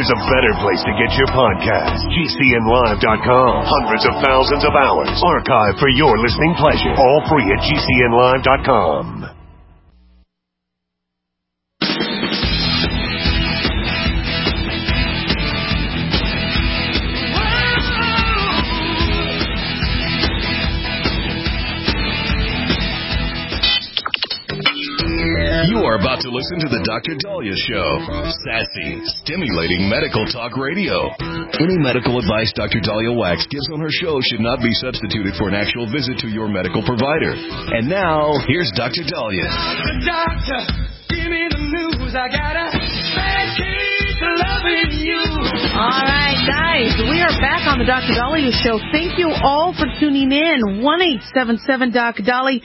there's a better place to get your podcast. GCNlive.com. Hundreds of thousands of hours archived for your listening pleasure. All free at GCNlive.com. You are about to listen to the Dr. Daliah Show. Sassy, stimulating medical talk radio. Any medical advice Dr. Daliah Wax gives on her show should not be substituted for an actual visit to your medical provider. And now, here's Dr. Daliah. Doctor, give me the news. I got a bad case of loving you. All right, guys, we are back on the Dr. Daliah Show. Thank you all for tuning in. 1-877-Doc-Dali.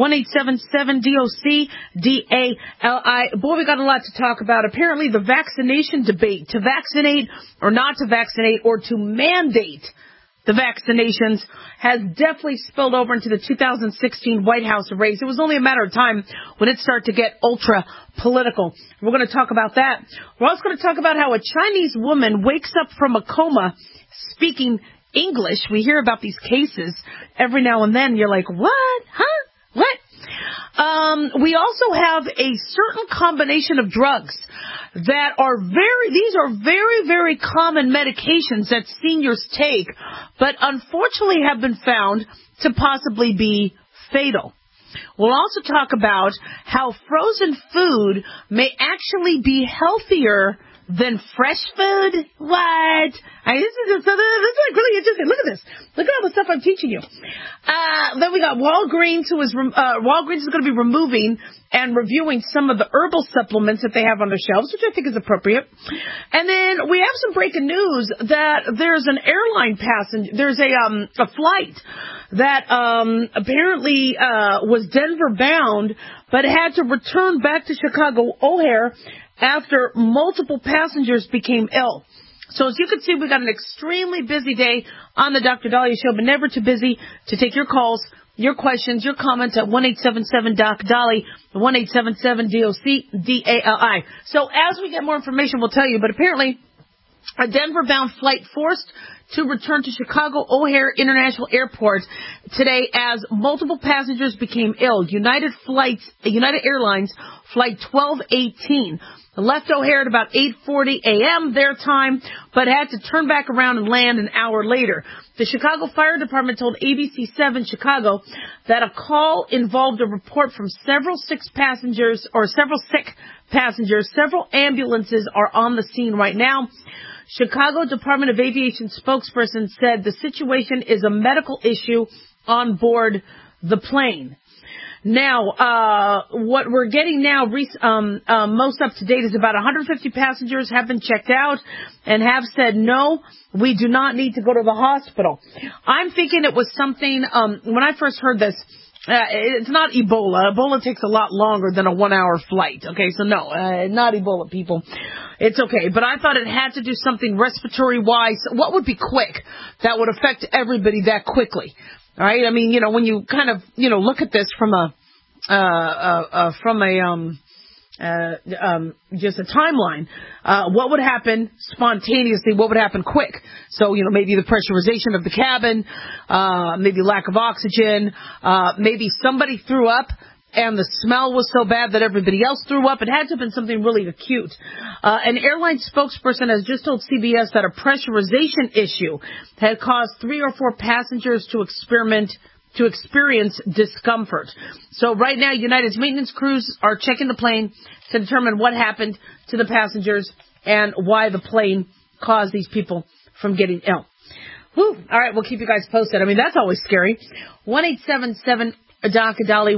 1-877-DOC-DALI. Boy, we got a lot to talk about. Apparently, the vaccination debate, to vaccinate or not to vaccinate or to mandate the vaccinations, has definitely spilled over into the 2016 White House race. It was only a matter of time when it started to get ultra political. We're going to talk about that. We're also going to talk about how a Chinese woman wakes up from a coma speaking English. We hear about these cases every now and then. You're like, what? Huh? What? We also have a certain combination of drugs that are these are very, very common medications that seniors take, but unfortunately have been found to possibly be fatal. We'll also talk about how frozen food may actually be healthier than fresh food. What? This is like really interesting. Look at this. Look at all the stuff I'm teaching you. Then we got Walgreens, Walgreens is going to be removing and reviewing some of the herbal supplements that they have on their shelves, which I think is appropriate. And then we have some breaking news that there's an airline passenger. There's a flight that apparently was Denver bound, but had to return back to Chicago O'Hare after multiple passengers became ill. So as you can see, we got an extremely busy day on the Dr. Daliah Show, but never too busy to take your calls, your questions, your comments at 1-877-DOC-DALI, 1-877-DOC-DALI. So as we get more information, we'll tell you, but apparently a Denver-bound flight forced to return to Chicago O'Hare International Airport today as multiple passengers became ill. United Airlines Flight 1218 left O'Hare at about 8:40 a.m. their time, but had to turn back around and land an hour later. The Chicago Fire Department told ABC7 Chicago that a call involved a report from several sick passengers. Several ambulances are on the scene right now. Chicago Department of Aviation spokesperson said the situation is a medical issue on board the plane. Now, what we're getting now, most up to date, is about 150 passengers have been checked out and have said, no, we do not need to go to the hospital. I'm thinking it was something, when I first heard this, it's not Ebola. Ebola takes a lot longer than a 1-hour flight. Okay, so no, not Ebola, people. It's okay. But I thought it had to do something respiratory-wise. What would be quick that would affect everybody that quickly? All right. I mean, when you kind of, look at this from just a timeline, what would happen spontaneously? What would happen quick? So, maybe the pressurization of the cabin, maybe lack of oxygen, maybe somebody threw up and the smell was so bad that everybody else threw up. It had to have been something really acute. An airline spokesperson has just told CBS that a pressurization issue had caused 3 or 4 passengers to experience discomfort. So right now, United's maintenance crews are checking the plane to determine what happened to the passengers and why the plane caused these people from getting ill. Whew. All right, we'll keep you guys posted. I mean, that's always scary. 1-877-DOC-DALI,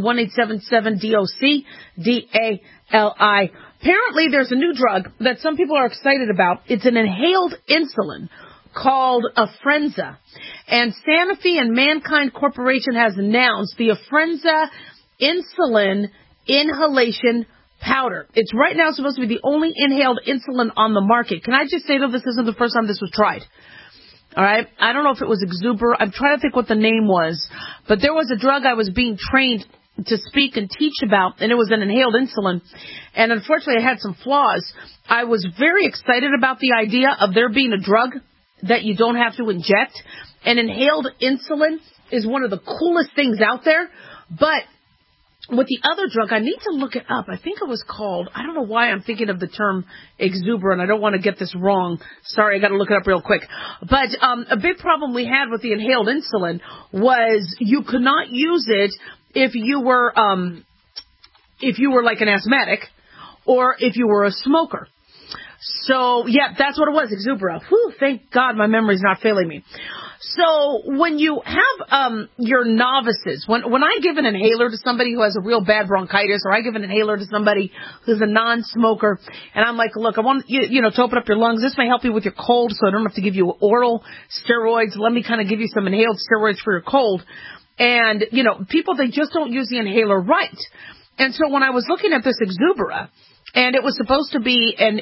1-877-DOC-DALI. Apparently, there's a new drug that some people are excited about. It's an inhaled insulin called Afrenza. And Sanofi and Mankind Corporation has announced the Afrenza insulin inhalation powder. It's right now supposed to be the only inhaled insulin on the market. Can I just say, though, this isn't the first time this was tried. All right? I don't know if it was Exuber. I'm trying to think what the name was. But there was a drug I was being trained to speak and teach about, and it was an inhaled insulin. And unfortunately, it had some flaws. I was very excited about the idea of there being a drug that you don't have to inject. And inhaled insulin is one of the coolest things out there. But with the other drug, I need to look it up. I think it was called, I don't know why I'm thinking of the term exuberant. I don't want to get this wrong. Sorry, I got to look it up real quick. But a big problem we had with the inhaled insulin was you could not use it if you were like an asthmatic or if you were a smoker. So, yeah, that's what it was, Exubera. Whew, thank God my memory's not failing me. So when you have your novices, when I give an inhaler to somebody who has a real bad bronchitis, or I give an inhaler to somebody who's a non-smoker, and I'm like, look, I want you to open up your lungs. This may help you with your cold, so I don't have to give you oral steroids. Let me kind of give you some inhaled steroids for your cold. And, people, they just don't use the inhaler right. And so when I was looking at this Exubera, and it was supposed to be an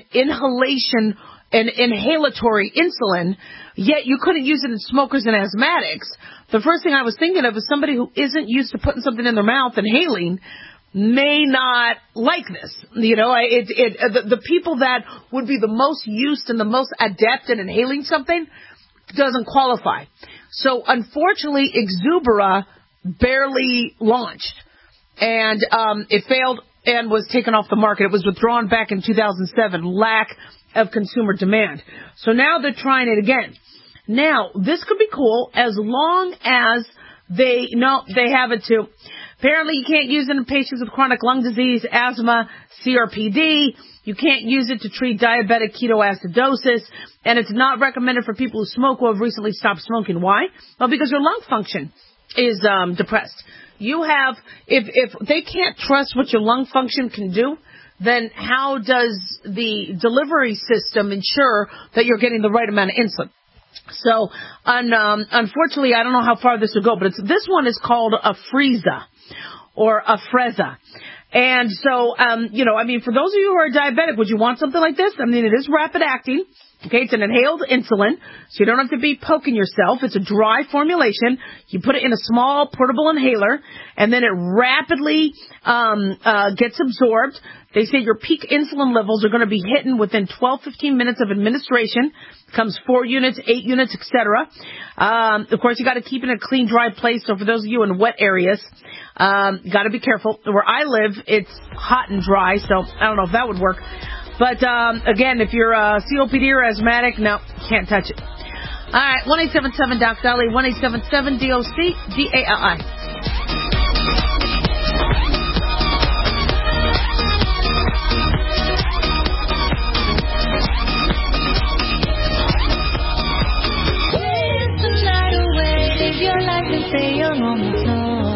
inhalatory insulin, yet you couldn't use it in smokers and asthmatics. The first thing I was thinking of is somebody who isn't used to putting something in their mouth, inhaling, may not like this. The people that would be the most used and the most adept in inhaling something doesn't qualify. So unfortunately, Exubera barely launched, and it failed and was taken off the market. It was withdrawn back in 2007. Lack of consumer demand. So now they're trying it again. Now, this could be cool as long as they have it too. Apparently, you can't use it in patients with chronic lung disease, asthma, CRPD. You can't use it to treat diabetic ketoacidosis. And it's not recommended for people who smoke or have recently stopped smoking. Why? Well, because your lung function is depressed. You have, if they can't trust what your lung function can do, then how does the delivery system ensure that you're getting the right amount of insulin? So, unfortunately, I don't know how far this will go, but this one is called Afrezza or Afrezza. And so, for those of you who are diabetic, would you want something like this? I mean, it is rapid acting. Okay, it's an inhaled insulin, so you don't have to be poking yourself. It's a dry formulation. You put it in a small portable inhaler, and then it rapidly gets absorbed. They say your peak insulin levels are going to be hitting within 12-15 minutes of administration. It comes 4 units, 8 units, etc. Of course, you got to keep it in a clean, dry place. So for those of you in wet areas, you got to be careful. Where I live, it's hot and dry, so I don't know if that would work. But, again, if you're COPD or asthmatic, no, can't touch it. All right, 1-877-DOC-DALI, 1-877-DOC-DALI. Your life and say your moment long.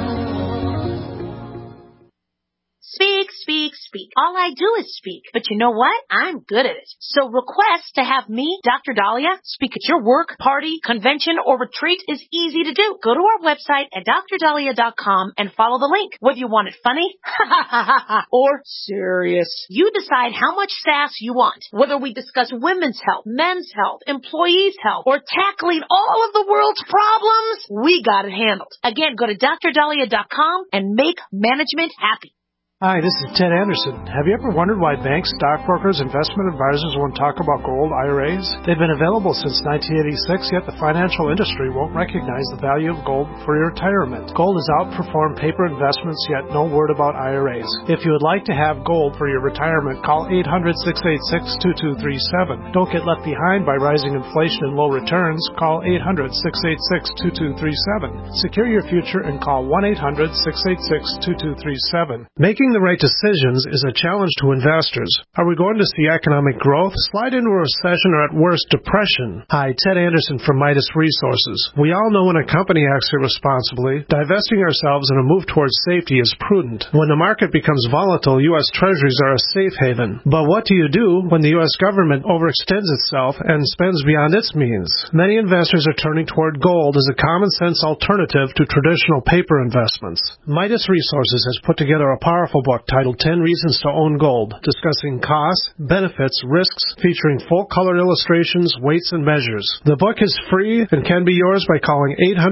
Speak. All I do is speak. But you know what? I'm good at it. So request to have me, Dr. Dahlia, speak at your work, party, convention, or retreat is easy to do. Go to our website at drdahlia.com and follow the link. Whether you want it funny, or serious, you decide how much sass you want. Whether we discuss women's health, men's health, employees' health, or tackling all of the world's problems, we got it handled. Again, go to drdahlia.com and make management happy. Hi, this is Ted Anderson. Have you ever wondered why banks, stockbrokers, investment advisors won't talk about gold IRAs? They've been available since 1986, yet the financial industry won't recognize the value of gold for your retirement. Gold has outperformed paper investments, yet no word about IRAs. If you would like to have gold for your retirement, call 800-686-2237. Don't get left behind by rising inflation and low returns. Call 800-686-2237. Secure your future and call 1-800-686-2237. Making the right decisions is a challenge to investors. Are we going to see economic growth, slide into a recession, or at worst, depression? Hi, Ted Anderson from Midas Resources. We all know when a company acts irresponsibly, divesting ourselves in a move towards safety is prudent. When the market becomes volatile, U.S. Treasuries are a safe haven. But what do you do when the U.S. government overextends itself and spends beyond its means? Many investors are turning toward gold as a common-sense alternative to traditional paper investments. Midas Resources has put together a powerful book titled 10 Reasons to Own Gold, discussing costs, benefits, risks, featuring full-color illustrations, weights, and measures. The book is free and can be yours by calling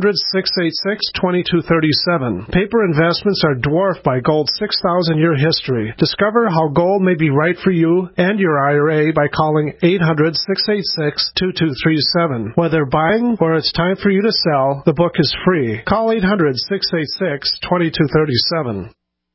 800-686-2237. Paper investments are dwarfed by gold's 6,000-year history. Discover how gold may be right for you and your IRA by calling 800-686-2237. Whether buying or it's time for you to sell, the book is free. Call 800-686-2237.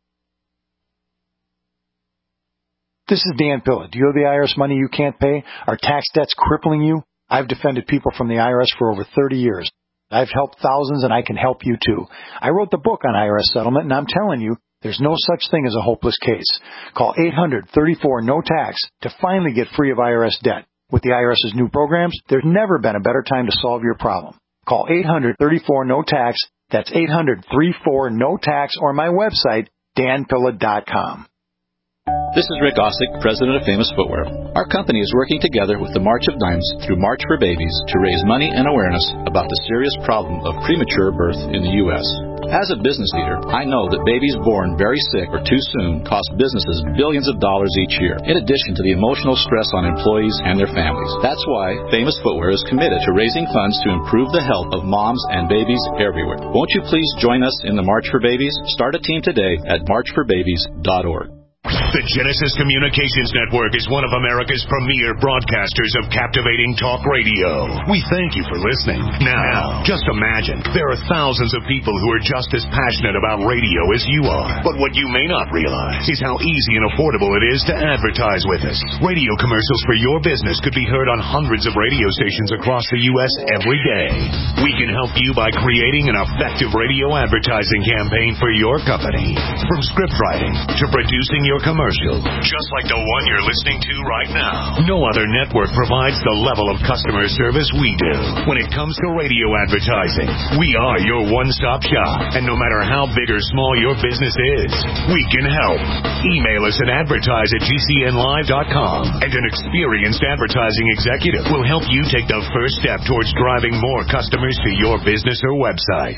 This is Dan Pilla. Do you owe the IRS money you can't pay? Are tax debts crippling you? I've defended people from the IRS for over 30 years. I've helped thousands, and I can help you too. I wrote the book on IRS settlement, and I'm telling you, there's no such thing as a hopeless case. Call 800-34-NO-TAX to finally get free of IRS debt. With the IRS's new programs, there's never been a better time to solve your problem. Call 800-34-NO-TAX. That's 800-34-NO-TAX, or my website, danpilla.com. This is Rick Ossick, president of Famous Footwear. Our company is working together with the March of Dimes through March for Babies to raise money and awareness about the serious problem of premature birth in the U.S. As a business leader, I know that babies born very sick or too soon cost businesses billions of dollars each year, in addition to the emotional stress on employees and their families. That's why Famous Footwear is committed to raising funds to improve the health of moms and babies everywhere. Won't you please join us in the March for Babies? Start a team today at marchforbabies.org. The Genesis Communications Network is one of America's premier broadcasters of captivating talk radio. We thank you for listening. Now, just imagine, there are thousands of people who are just as passionate about radio as you are. But what you may not realize is how easy and affordable it is to advertise with us. Radio commercials for your business could be heard on hundreds of radio stations across the U.S. every day. We can help you by creating an effective radio advertising campaign for your company. From script writing to producing your commercial, just like the one you're listening to right now. No other network provides the level of customer service we do. When it comes to radio advertising, we are your one-stop shop. And no matter how big or small your business is, we can help. Email us at advertise@gcnlive.com, and an experienced advertising executive will help you take the first step towards driving more customers to your business or website.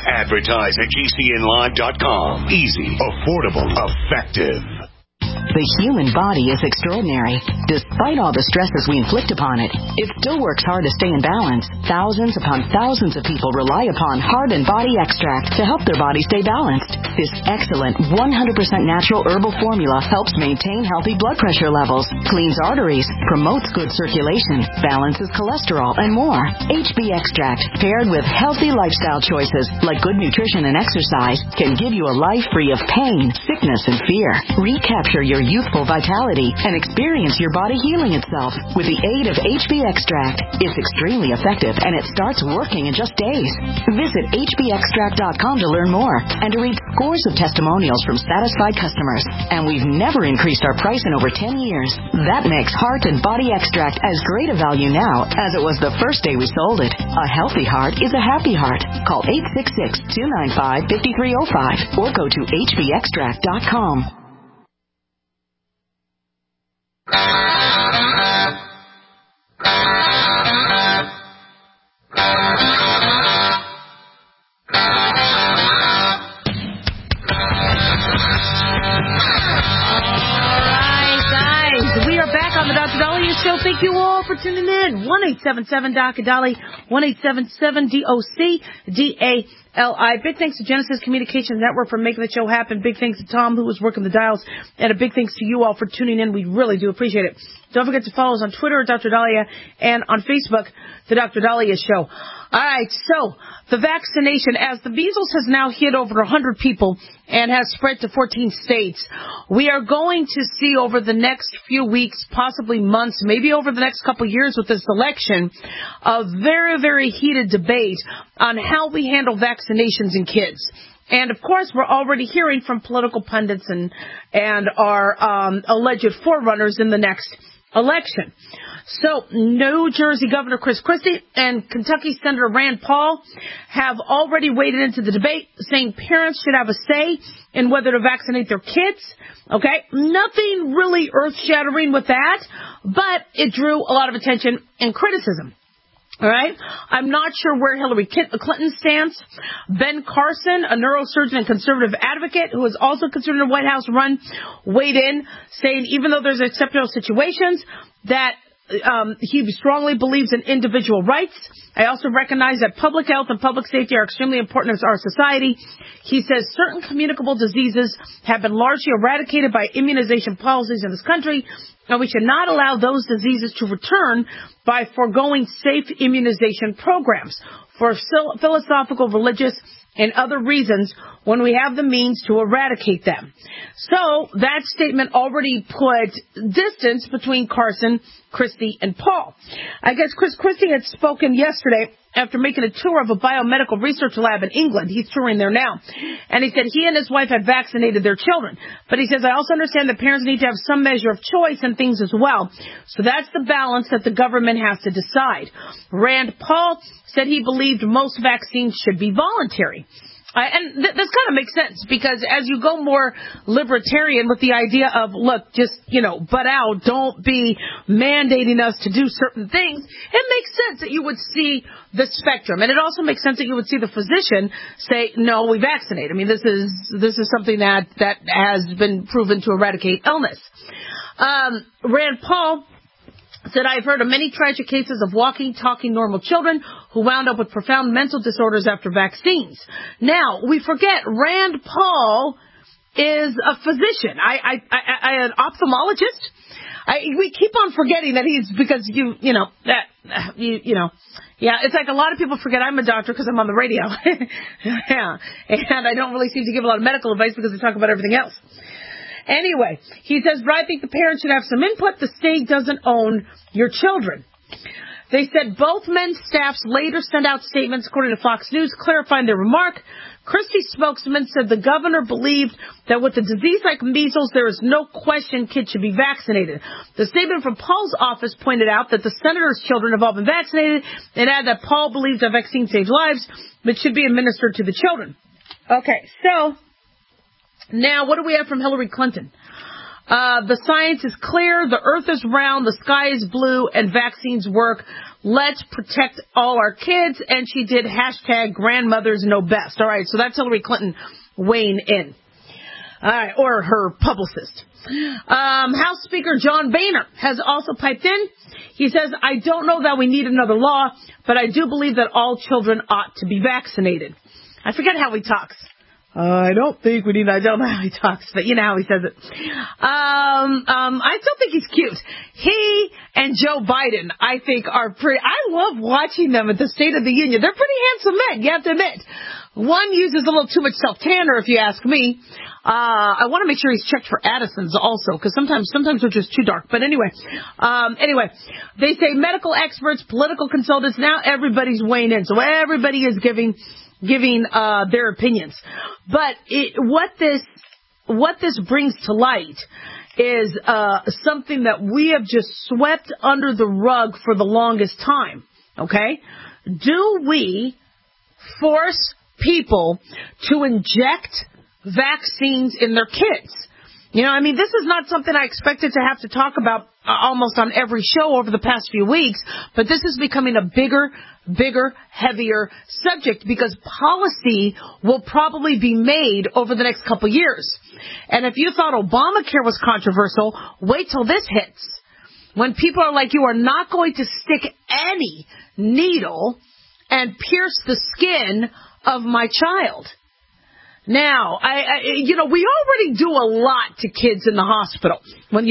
Advertise@gcnlive.com. Easy, affordable, effective. The human body is extraordinary. Despite all the stresses we inflict upon it, it still works hard to stay in balance. Thousands upon thousands of people rely upon Heart and Body Extract to help their body stay balanced. This excellent 100% natural herbal formula helps maintain healthy blood pressure levels, cleans arteries, promotes good circulation, balances cholesterol, and more. HB Extract, paired with healthy lifestyle choices like good nutrition and exercise, can give you a life free of pain, sickness, and fear. Recapture your youthful vitality and experience your body healing itself with the aid of HB Extract. It's extremely effective, and it starts working in just days. Visit hbextract.com to learn more and to read scores of testimonials from satisfied customers. And we've never increased our price in over 10 years. That makes Heart and Body Extract as great a value now as it was the first day we sold it. A healthy heart is a happy heart. Call 866-295-5305 or go to hbextract.com. Show. Thank you all for tuning in. 1-877-DOC-DOLLY, 1-877-DOC-DALI. Big thanks to Genesis Communications Network for making the show happen. Big thanks to Tom, who was working the dials. And a big thanks to you all for tuning in. We really do appreciate it. Don't forget to follow us on Twitter at Dr. Dahlia and on Facebook, The Dr. Dahlia Show. All right, so the vaccination, as the measles has now hit over 100 people and has spread to 14 states, we are going to see over the next few weeks, possibly months, maybe over the next couple of years with this election, a very, very heated debate on how we handle vaccinations in kids. And, of course, we're already hearing from political pundits and our alleged forerunners in the next election. So, New Jersey Governor Chris Christie and Kentucky Senator Rand Paul have already waded into the debate, saying parents should have a say in whether to vaccinate their kids. Okay? Nothing really earth-shattering with that, but it drew a lot of attention and criticism. All right. I'm not sure where Hillary Clinton stands. Ben Carson, a neurosurgeon and conservative advocate who is also considered a White House run, weighed in saying even though there's exceptional situations that he strongly believes in individual rights. I also recognize that public health and public safety are extremely important to our society. He says certain communicable diseases have been largely eradicated by immunization policies in this country, and we should not allow those diseases to return by foregoing safe immunization programs for philosophical, religious, and other reasons when we have the means to eradicate them. So that statement already put distance between Carson, Christie, and Paul. I guess Chris Christie had spoken yesterday after making a tour of a biomedical research lab in England. He's touring there now. And he said he and his wife had vaccinated their children. But he says, I also understand that parents need to have some measure of choice and things as well. So that's the balance that the government has to decide. Rand Paul said he believed most vaccines should be voluntary. And this kind of makes sense because as you go more libertarian with the idea of, look, just, butt out, don't be mandating us to do certain things, it makes sense that you would see the spectrum. And it also makes sense that you would see the physician say, no, we vaccinate. I mean, this is something that has been proven to eradicate illness. Rand Paul said, I've heard of many tragic cases of walking, talking normal children who wound up with profound mental disorders after vaccines. Now, we forget Rand Paul is a physician. An ophthalmologist. We keep on forgetting that he's, because yeah, it's like a lot of people forget I'm a doctor because I'm on the radio. Yeah. And I don't really seem to give a lot of medical advice because I talk about everything else. Anyway, he says, but I think the parents should have some input. The state doesn't own your children. They said both men's staffs later sent out statements, according to Fox News, clarifying their remark. Christie's spokesman said the governor believed that with a disease like measles, there is no question kids should be vaccinated. The statement from Paul's office pointed out that the senator's children have all been vaccinated and added that Paul believes that vaccines save lives, but should be administered to the children. Okay, so now, what do we have from Hillary Clinton? The science is clear, the earth is round, the sky is blue, and vaccines work. Let's protect all our kids. And she did hashtag grandmothers know best. All right, so that's Hillary Clinton weighing in. All right, or her publicist. House Speaker John Boehner has also piped in. He says, I don't know that we need another law, but I do believe that all children ought to be vaccinated. I forget how he talks. I don't know how he talks, but you know how he says it. I still think he's cute. He and Joe Biden, I think, are pretty, I love watching them at the State of the Union. They're pretty handsome men, you have to admit. One uses a little too much self-tanner, if you ask me. I want to make sure he's checked for Addison's also, because sometimes they're just too dark. But anyway, they say medical experts, political consultants, now everybody's weighing in. So everybody is giving their opinions. But what this brings to light is something that we have just swept under the rug for the longest time. Okay? Do we force people to inject vaccines in their kids? This is not something I expected to have to talk about almost on every show over the past few weeks, but this is becoming a bigger, heavier subject because policy will probably be made over the next couple years. And if you thought Obamacare was controversial, wait till this hits. When people are like, you are not going to stick any needle and pierce the skin of my child. Now, we already do a lot to kids in the hospital. When,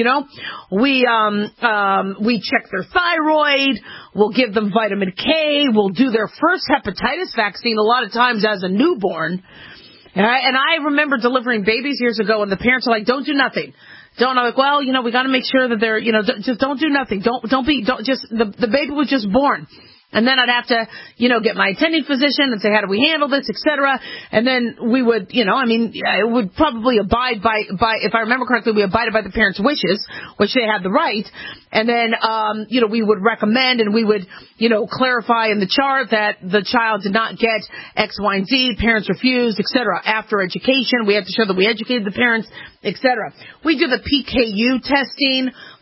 we check their thyroid, we'll give them vitamin K, we'll do their first hepatitis vaccine a lot of times as a newborn. And I remember delivering babies years ago and the parents are like, don't do nothing. I'm like, well, we got to make sure that they're, just don't do nothing. The baby was just born. And then I'd have to, get my attending physician and say, how do we handle this, et cetera. And then we would, it would probably abide by, if I remember correctly, we abided by the parents' wishes, which they had the right. And then, we would recommend and we would, clarify in the chart that the child did not get X, Y, and Z, parents refused, et cetera. After education, we had to show that we educated the parents, et cetera. We do the PKU testing.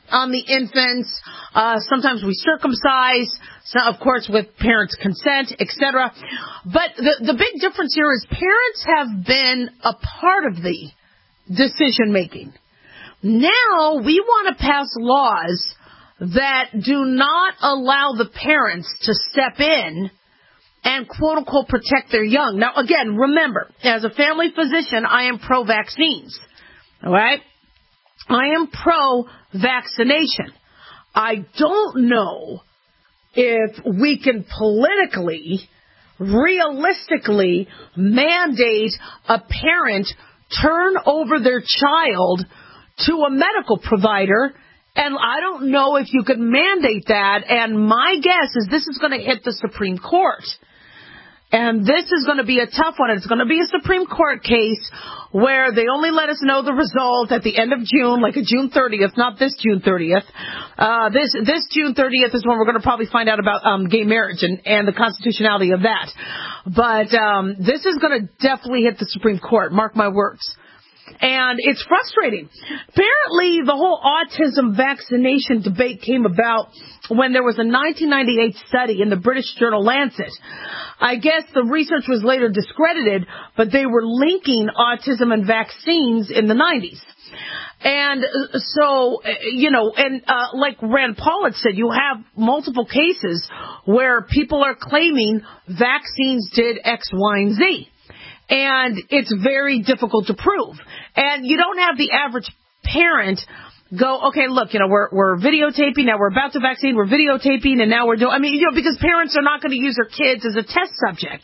on the infants. Sometimes we circumcise, so of course with parents' consent, etc. But the big difference here is parents have been a part of the decision making. Now we want to pass laws that do not allow the parents to step in and quote-unquote protect their young. Now, again, remember, as a family physician, I am pro-vaccines. All right? I am pro-vaccination. I don't know if we can politically, realistically mandate a parent turn over their child to a medical provider, and I don't know if you could mandate that, and my guess is this is going to hit the Supreme Court. And this is going to be a tough one. It's going to be a Supreme Court case where they only let us know the result at the end of June, like a June 30th, not this June 30th. This June 30th is when we're going to probably find out about gay marriage and the constitutionality of that. But this is going to definitely hit the Supreme Court, mark my words. And it's frustrating. Apparently, the whole autism vaccination debate came about when there was a 1998 study in the British journal Lancet. I guess the research was later discredited, but they were linking autism and vaccines in the 90s. And so, like Rand Paul had said, you have multiple cases where people are claiming vaccines did X, Y, and Z. And it's very difficult to prove. And you don't have the average parent go, okay, look, we're videotaping, now we're about to vaccine, we're videotaping, and now we're doing, because parents are not going to use their kids as a test subject.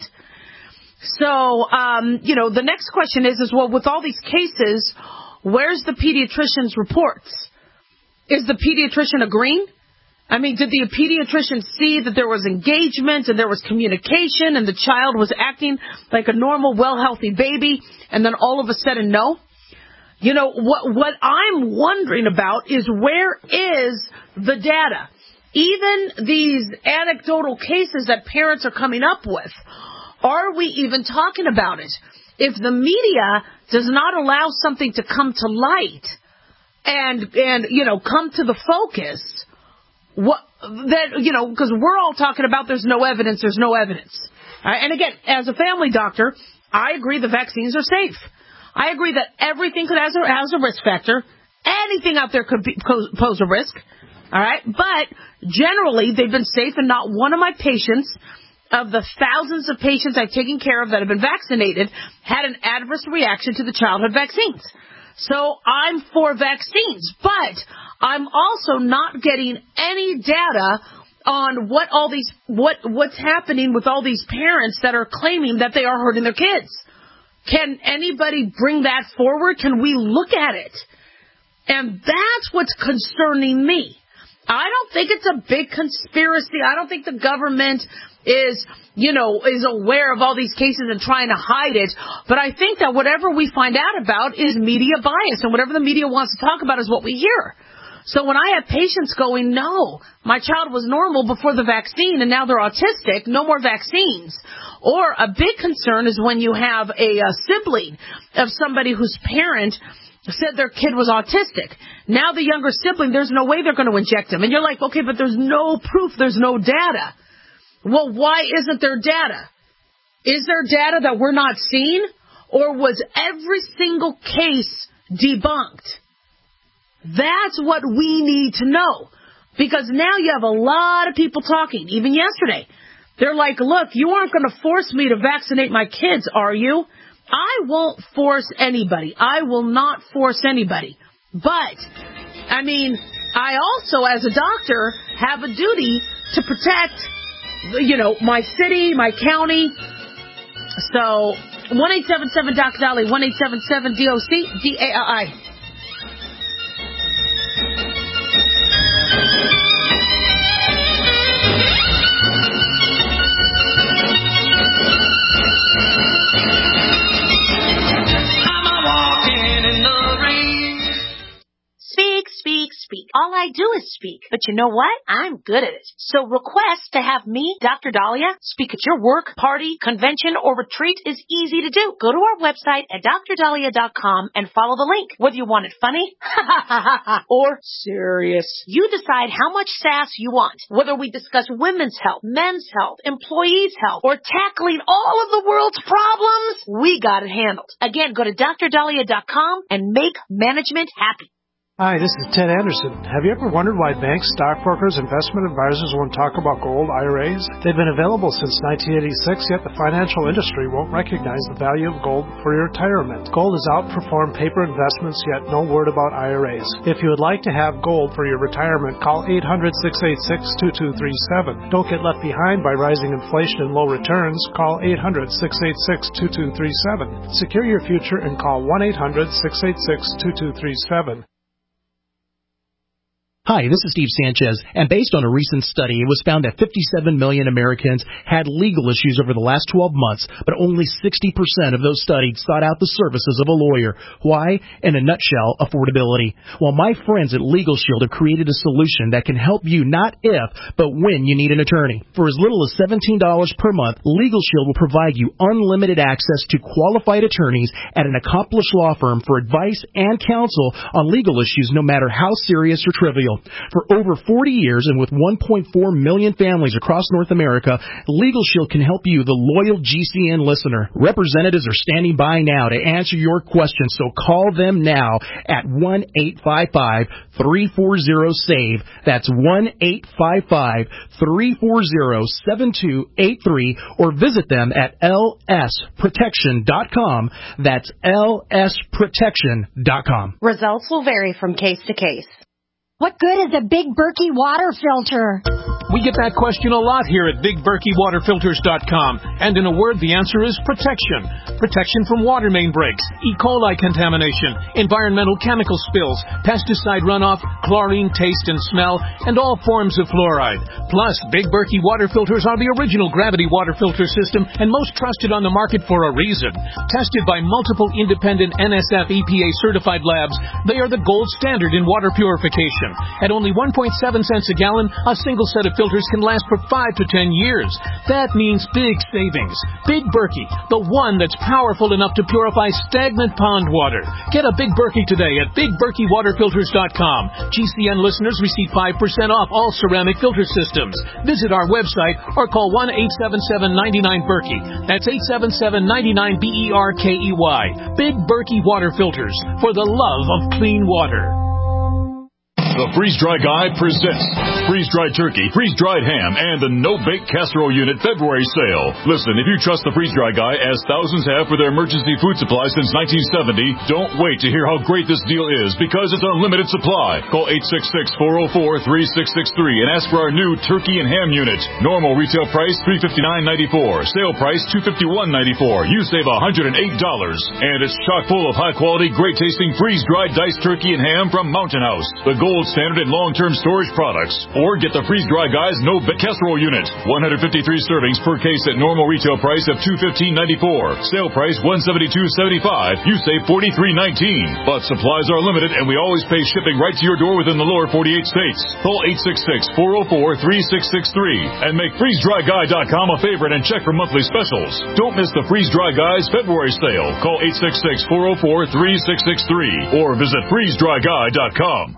So, the next question is, well, with all these cases, where's the pediatrician's reports? Is the pediatrician agreeing? Did the pediatrician see that there was engagement and there was communication and the child was acting like a normal, well-healthy baby, and then all of a sudden, no? What I'm wondering about is where is the data? Even these anecdotal cases that parents are coming up with, are we even talking about it? If the media does not allow something to come to light and come to the focus, because we're all talking about there's no evidence. All right? And again, as a family doctor, I agree the vaccines are safe. I agree that everything has a risk factor. Anything out there could pose a risk. All right? But generally, they've been safe, and not one of my patients, of the thousands of patients I've taken care of that have been vaccinated, had an adverse reaction to the childhood vaccines. So I'm for vaccines, but I'm also not getting any data on what's happening with all these parents that are claiming that they are hurting their kids. Can anybody bring that forward? Can we look at it? And that's what's concerning me. I don't think it's a big conspiracy. I don't think the government is aware of all these cases and trying to hide it. But I think that whatever we find out about is media bias, and whatever the media wants to talk about is what we hear. So when I have patients going, no, my child was normal before the vaccine and now they're autistic, no more vaccines. Or a big concern is when you have a sibling of somebody whose parent said their kid was autistic. Now the younger sibling, there's no way they're going to inject him. And you're like, okay, but there's no proof, there's no data. Well, why isn't there data? Is there data that we're not seeing? Or was every single case debunked? That's what we need to know. Because now you have a lot of people talking, even yesterday. They're like, look, you aren't going to force me to vaccinate my kids, are you? I won't force anybody. I will not force anybody. But, I also, as a doctor, have a duty to protect, my city, my county. So, 1-877-DOC-DOLLY, 1-877-DOC-DAI. All I do is speak. But you know what? I'm good at it. So request to have me, Dr. Dahlia, speak at your work, party, convention, or retreat is easy to do. Go to our website at drdahlia.com and follow the link. Whether you want it funny or serious, you decide how much sass you want. Whether we discuss women's health, men's health, employees' health, or tackling all of the world's problems, we got it handled. Again, go to drdahlia.com and make management happy. Hi, this is Ted Anderson. Have you ever wondered why banks, stockbrokers, investment advisors won't talk about gold IRAs? They've been available since 1986, yet the financial industry won't recognize the value of gold for your retirement. Gold has outperformed paper investments, yet no word about IRAs. If you would like to have gold for your retirement, call 800-686-2237. Don't get left behind by rising inflation and low returns. Call 800-686-2237. Secure your future and call 1-800-686-2237. Hi, this is Steve Sanchez, and based on a recent study, it was found that 57 million Americans had legal issues over the last 12 months, but only 60% of those studied sought out the services of a lawyer. Why? In a nutshell, affordability. Well, my friends at Legal Shield have created a solution that can help you not if, but when you need an attorney. For as little as $17 per month, Legal Shield will provide you unlimited access to qualified attorneys at an accomplished law firm for advice and counsel on legal issues, no matter how serious or trivial. For over 40 years and with 1.4 million families across North America, Legal Shield can help you, the loyal GCN listener. Representatives are standing by now to answer your questions, so call them now at 1-855-340-SAVE. That's 1-855-340-7283, or visit them at lsprotection.com. That's lsprotection.com. Results will vary from case to case. What good is a Big Berkey water filter? We get that question a lot here at BigBerkeyWaterFilters.com. And in a word, the answer is protection. Protection from water main breaks, E. coli contamination, environmental chemical spills, pesticide runoff, chlorine, taste and smell, and all forms of fluoride. Plus, Big Berkey water filters are the original gravity water filter system and most trusted on the market for a reason. Tested by multiple independent NSF EPA certified labs, they are the gold standard in water purification. At only 1.7 cents a gallon, a single set of filters can last for 5 to 10 years. That means big savings. Big Berkey, the one that's powerful enough to purify stagnant pond water. Get a Big Berkey today at BigBerkeyWaterFilters.com. GCN listeners receive 5% off all ceramic filter systems. Visit our website or call 1-877-99-BERKEY. That's 877-99-BERKEY. Big Berkey Water Filters, for the love of clean water. The Freeze Dry Guy presents freeze-dried turkey, freeze-dried ham, and the no-bake casserole unit February sale. Listen, if you trust the Freeze Dry Guy, as thousands have for their emergency food supply since 1970, don't wait to hear how great this deal is, because it's unlimited supply. Call 866-404-3663 and ask for our new turkey and ham unit. Normal retail price $359.94. Sale price $251.94. You save $108. And it's chock full of high-quality, great-tasting freeze-dried diced turkey and ham from Mountain House, the gold standard in long-term storage products. Or get the Freeze Dry Guy's no-bake casserole unit. 153 servings per case at normal retail price of $215.94. Sale price $172.75. You save $43.19. But supplies are limited, and we always pay shipping right to your door within the lower 48 states. Call 866-404-3663 and make FreezeDryGuy.com a favorite and check for monthly specials. Don't miss the Freeze Dry Guy's February sale. Call 866-404-3663 or visit FreezeDryGuy.com.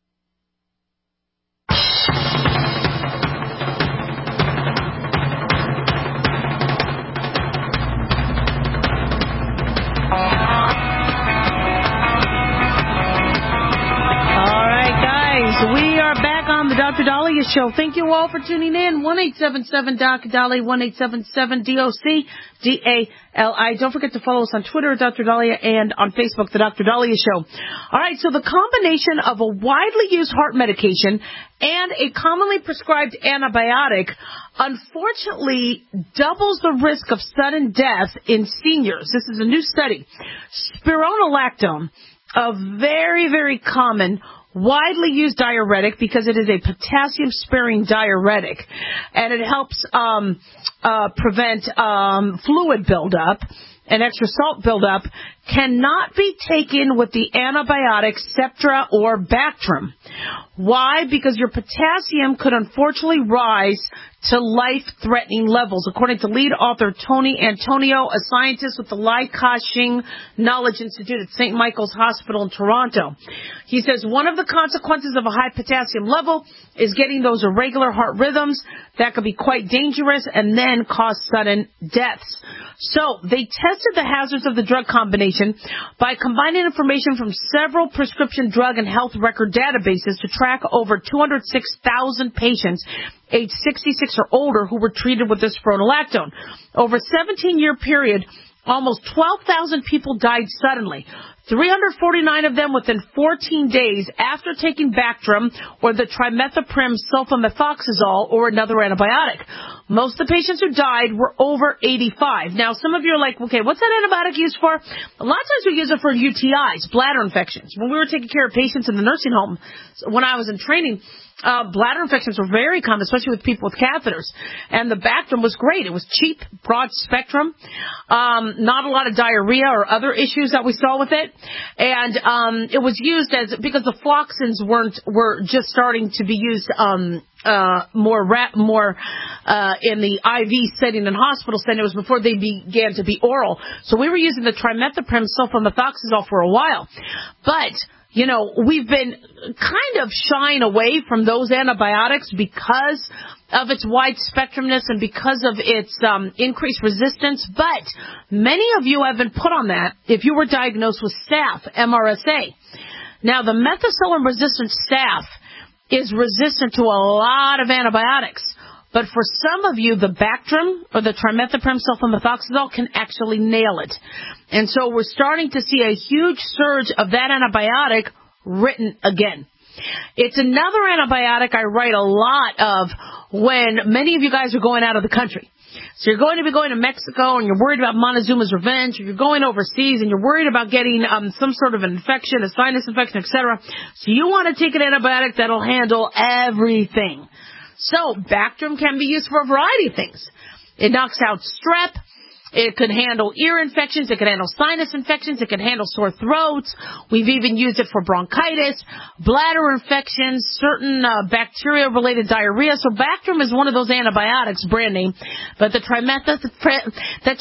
The Dr. Dahlia Show. Thank you all for tuning in. 1-877-DOC-DALI, 1-877-DOC-DALI. Don't forget to follow us on Twitter at Dr. Dahlia and on Facebook, The Dr. Dahlia Show. All right, so the combination of a widely used heart medication and a commonly prescribed antibiotic unfortunately doubles the risk of sudden death in seniors. This is a new study. Spironolactone, a very, very common widely used diuretic because it is a potassium-sparing diuretic, and it helps prevent fluid buildup. and extra salt buildup cannot be taken with the antibiotics Septra or Bactrim. Why? Because your potassium could unfortunately rise to life-threatening levels, according to lead author Tony Antonio, a scientist with the Lai Ka-shing Knowledge Institute at St. Michael's Hospital in Toronto. He says one of the consequences of a high potassium level is getting those irregular heart rhythms that could be quite dangerous and then cause sudden deaths. So they tested the hazards of the drug combination by combining information from several prescription drug and health record databases to track over 206,000 patients age 66 or older who were treated with this spironolactone. Over a 17-year period, almost 12,000 people died suddenly. 349 of them within 14 days after taking Bactrim or the trimethoprim sulfamethoxazole or another antibiotic. Most of the patients who died were over 85. Now, some of you are like, okay, what's that antibiotic used for? A lot of times we use it for UTIs, bladder infections. When we were taking care of patients in the nursing home, when I was in training, bladder infections were very common, especially with people with catheters. And the Bactrim was great. It was cheap, broad spectrum, not a lot of diarrhea or other issues that we saw with it. And it was used because the floxins were just starting to be used more in the IV setting and hospital setting. It was before they began to be oral. So we were using the trimethoprim sulfamethoxazole for a while. But you know, we've been kind of shying away from those antibiotics because of its wide spectrumness and because of its increased resistance. But many of you have been put on that if you were diagnosed with staph, MRSA. Now, the methicillin-resistant staph is resistant to a lot of antibiotics. But for some of you, the Bactrim or the trimethoprim sulfamethoxazole can actually nail it. And so we're starting to see a huge surge of that antibiotic written again. It's another antibiotic I write a lot of when many of you guys are going out of the country. So you're going to be going to Mexico and you're worried about Montezuma's revenge, or you're going overseas and you're worried about getting some sort of infection, a sinus infection, etc. So you want to take an antibiotic that'll handle everything. So Bactrim can be used for a variety of things. It knocks out strep. It could handle ear infections. It could handle sinus infections. It could handle sore throats. We've even used it for bronchitis, bladder infections, certain bacteria-related diarrhea. So Bactrim is one of those antibiotics, brand name. But the trimethoprim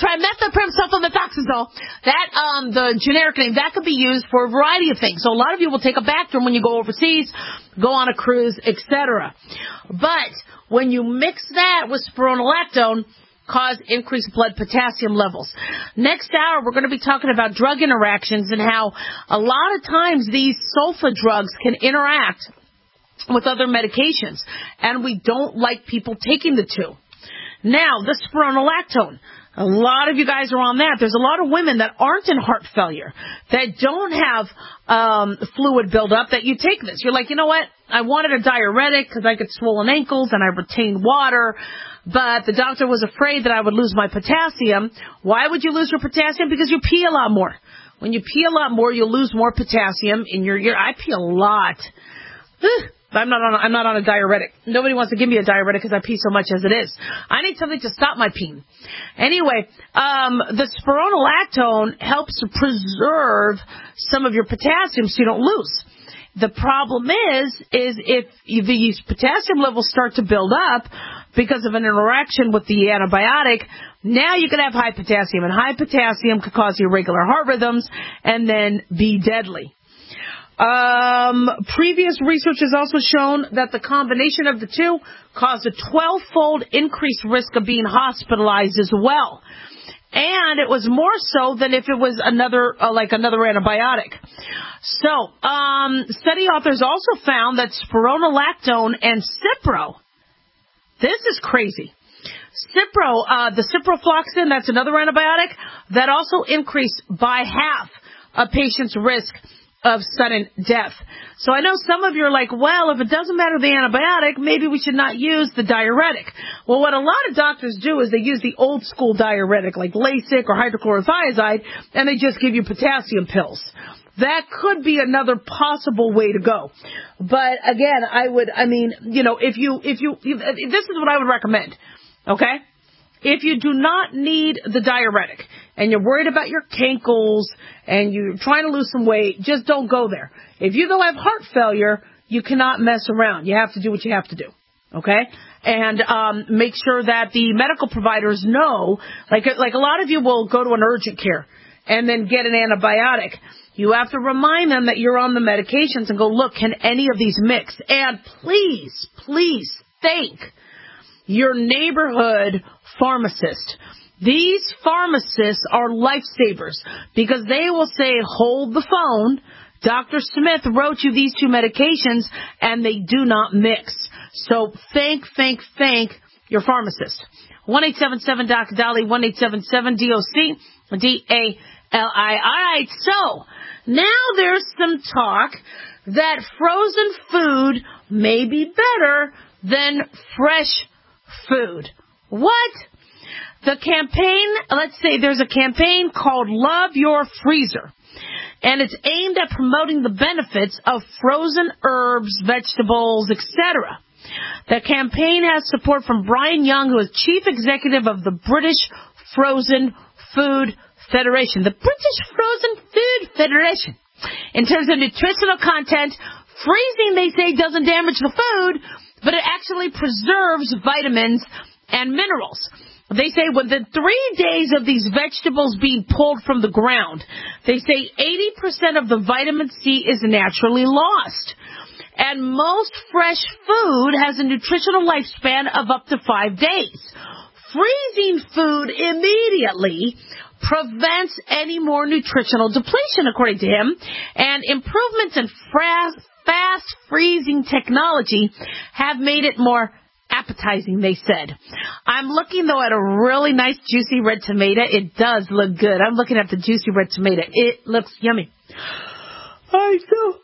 sulfamethoxazole, the generic name, that could be used for a variety of things. So a lot of you will take a Bactrim when you go overseas, go on a cruise, etc. But when you mix that with spironolactone, cause increased blood potassium levels. Next hour, we're going to be talking about drug interactions and how a lot of times these sulfa drugs can interact with other medications, and we don't like people taking the two. Now, the spironolactone. A lot of you guys are on that. There's a lot of women that aren't in heart failure, that don't have fluid buildup, that you take this. You're like, you know what? I wanted a diuretic because I get swollen ankles and I retain water, but the doctor was afraid that I would lose my potassium. Why would you lose your potassium? Because you pee a lot more. When you pee a lot more, you'll lose more potassium in your urine. I pee a lot. I'm not on a diuretic. Nobody wants to give me a diuretic because I pee so much as it is. I need something to stop my peeing. Anyway, the spironolactone helps to preserve some of your potassium so you don't lose. The problem is if these potassium levels start to build up because of an interaction with the antibiotic, now you could have high potassium, and high potassium could cause irregular heart rhythms and then be deadly. Previous research has also shown that the combination of the two caused a 12-fold increased risk of being hospitalized as well. And it was more so than if it was another antibiotic. So, study authors also found that spironolactone and Cipro, this is crazy. Cipro, the ciprofloxacin, that's another antibiotic, that also increased by half a patient's risk of sudden death. So I know some of you are like, well, if it doesn't matter the antibiotic, maybe we should not use the diuretic. Well, what a lot of doctors do is they use the old school diuretic like Lasix or hydrochlorothiazide, and they just give you potassium pills. That could be another possible way to go. But again, if this is what I would recommend. Okay? If you do not need the diuretic and you're worried about your cankles and you're trying to lose some weight, just don't go there. If you go have heart failure, you cannot mess around. You have to do what you have to do. Okay? And make sure that the medical providers know, like a lot of you will go to an urgent care and then get an antibiotic. You have to remind them that you're on the medications and go, look, can any of these mix? And please, please thank your neighborhood pharmacist. These pharmacists are lifesavers because they will say, hold the phone. Dr. Smith wrote you these 2 medications, and they do not mix. So thank your pharmacist. 1-877-DOC-DOLLY, 1-877-DOC-DALI. All right, so now there's some talk that frozen food may be better than fresh food. What? The campaign, let's say there's a campaign called Love Your Freezer. And it's aimed at promoting the benefits of frozen herbs, vegetables, etc. The campaign has support from Brian Young, who is chief executive of the British Frozen Food Federation. The British Frozen Food Federation. In terms of nutritional content, freezing, they say, doesn't damage the food, but it actually preserves vitamins and minerals. They say within 3 days of these vegetables being pulled from the ground, they say 80% of the vitamin C is naturally lost. And most fresh food has a nutritional lifespan of up to 5 days. Freezing food immediately prevents any more nutritional depletion, according to him. And improvements in fast freezing technology have made it more appetizing, they said. I'm looking, though, at a really nice juicy red tomato. It does look good. I'm looking at the juicy red tomato. It looks yummy. All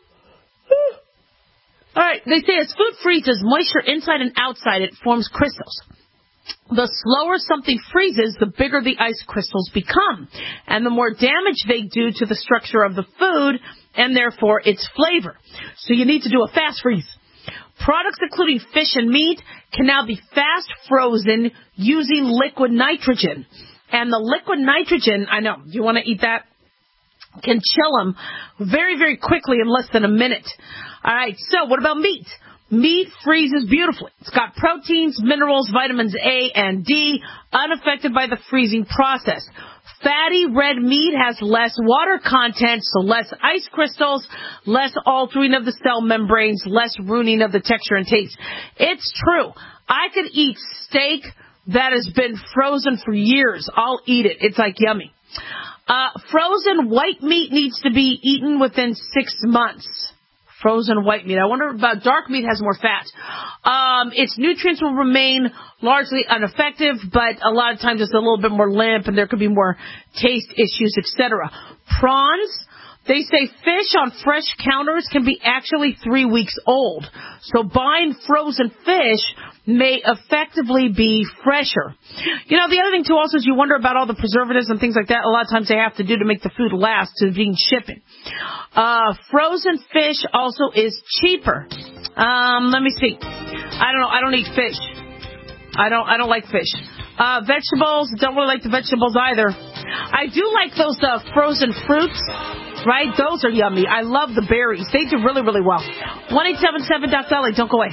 right, they say as food freezes moisture inside and outside, it forms crystals. The slower something freezes, the bigger the ice crystals become, and the more damage they do to the structure of the food and therefore its flavor. So you need to do a fast freeze. Products including fish and meat can now be fast frozen using liquid nitrogen. And the liquid nitrogen, I know, you want to eat that? Can chill them very, very quickly in less than a minute. All right, so what about meat? Meat freezes beautifully. It's got proteins, minerals, vitamins A and D, unaffected by the freezing process. Fatty red meat has less water content, so less ice crystals, less altering of the cell membranes, less ruining of the texture and taste. It's true. I could eat steak that has been frozen for years. I'll eat it. It's like yummy. Frozen white meat needs to be eaten within 6 months. Frozen white meat. I wonder about dark meat has more fat. Its nutrients will remain largely ineffective, but a lot of times it's a little bit more limp and there could be more taste issues, etc. Prawns, they say fish on fresh counters can be actually 3 weeks old. So buying frozen fish may effectively be fresher. You know, the other thing, too, also is you wonder about all the preservatives and things like that. A lot of times they have to do to make the food last to being shipping. Frozen fish also is cheaper. Let me see. I don't know. I don't eat fish. I don't like fish. Vegetables, don't really like the vegetables either. I do like those frozen fruits, right? Those are yummy. I love the berries. They do really, really well. 1-877-DOC-DOLLY. Don't go away.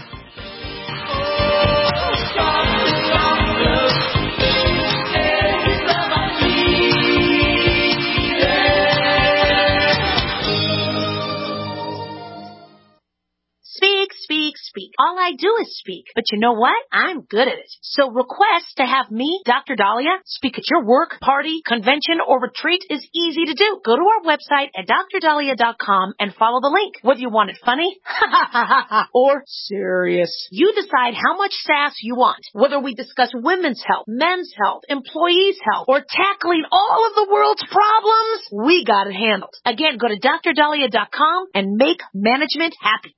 Speak. All I do is speak. But you know what? I'm good at it. So request to have me, Dr. Dahlia, speak at your work, party, convention, or retreat is easy to do. Go to our website at drdahlia.com and follow the link. Whether you want it funny or serious, you decide how much sass you want. Whether we discuss women's health, men's health, employees' health, or tackling all of the world's problems, we got it handled. Again, go to drdahlia.com and make management happy.